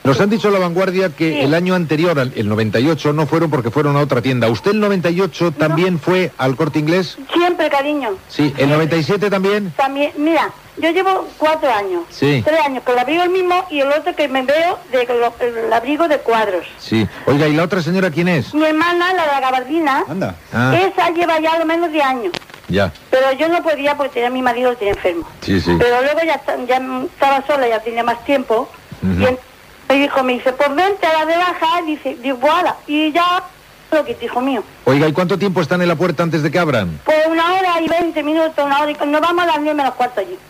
Nos han dicho La Vanguardia que Sí. el año anterior, el 98, no fueron porque fueron a otra tienda. ¿Usted el 98 también fue al Corte Inglés? Siempre, cariño. Sí. ¿El 97 también? También, mira, yo llevo 4 años. Sí. 3 años con el abrigo el mismo y el otro que me veo el abrigo de cuadros. Sí. Oiga, ¿y la otra señora quién es? Mi hermana, la de la gabardina, Anda. Ah, esa lleva ya lo menos de años. ya. Pero yo no podía porque tenía a mi marido, lo tenía enfermo. Sí, sí. Pero luego ya estaba sola, ya tenía más tiempo. Ujú. Y me dice, pues vente a la rebaja, digo, voilà. Y ya lo que hijo mío. Oiga, ¿y cuánto tiempo están en la puerta antes de que abran? Pues 1 hora y 20 minutos, 1 hora y... Nos vamos a las 9 menos cuarto allí.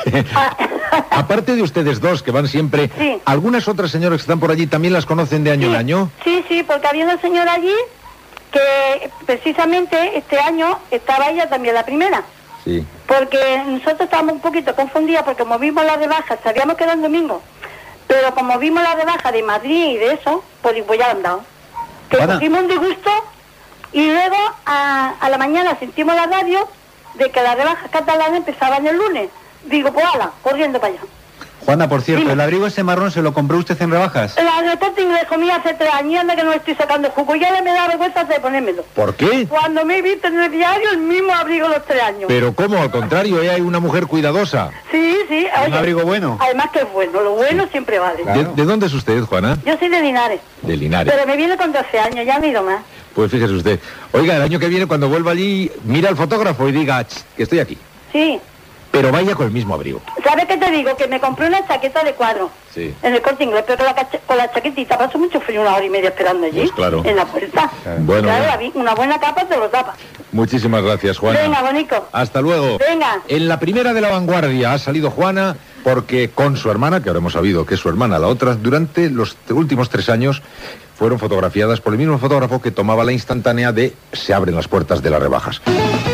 Aparte de ustedes dos que van siempre, Sí. ¿algunas otras señoras que están por allí también las conocen de año en año? Sí, sí, porque había una señora allí que precisamente este año estaba ella también la primera. Sí. Porque nosotros estábamos un poquito confundidas porque como vimos la rebaja, sabíamos que era un domingo, pero como vimos la rebaja de Madrid y de eso, pues ya han dado. Que Juana. cogimos un disgusto y luego a la mañana sentimos la radio de que las rebajas catalanas empezaban el lunes. Digo, pues ala, corriendo para allá. Juana, por cierto, Dime. ¿el abrigo ese marrón se lo compró usted en rebajas? La de Corte Inglés comí hace 3 años, anda que no estoy sacando jugo, ya me da vergüenza de ponérmelo. ¿Por qué? Cuando me he visto en el diario, el mismo abrigo los 3 años. Pero ¿cómo? Al contrario, ella hay una mujer cuidadosa. Sí, sí. ¿Un oye, abrigo bueno? Además que es bueno, lo bueno siempre vale. Claro. ¿De dónde es usted, Juana? Yo soy de Linares, De Linares. pero me viene con 12 años, ya no he ido más. Pues fíjese usted. Oiga, el año que viene cuando vuelva allí, mira al fotógrafo y diga, "Ch, que estoy aquí". Sí. Pero vaya con el mismo abrigo. ¿Sabes qué te digo? Que me compré una chaqueta de cuadro Sí. en el Corte Inglés, pero con la chaquetita paso mucho frío 1 hora y media esperando allí, Pues claro. en la puerta. Bueno, Claro, bueno. una buena capa te lo tapa. Muchísimas gracias, Juana. Venga, bonito. Hasta luego. Venga. En la primera de La Vanguardia ha salido Juana porque con su hermana, que ahora hemos sabido que es su hermana, la otra, durante los últimos 3 años fueron fotografiadas por el mismo fotógrafo que tomaba la instantánea de Se abren las puertas de las rebajas.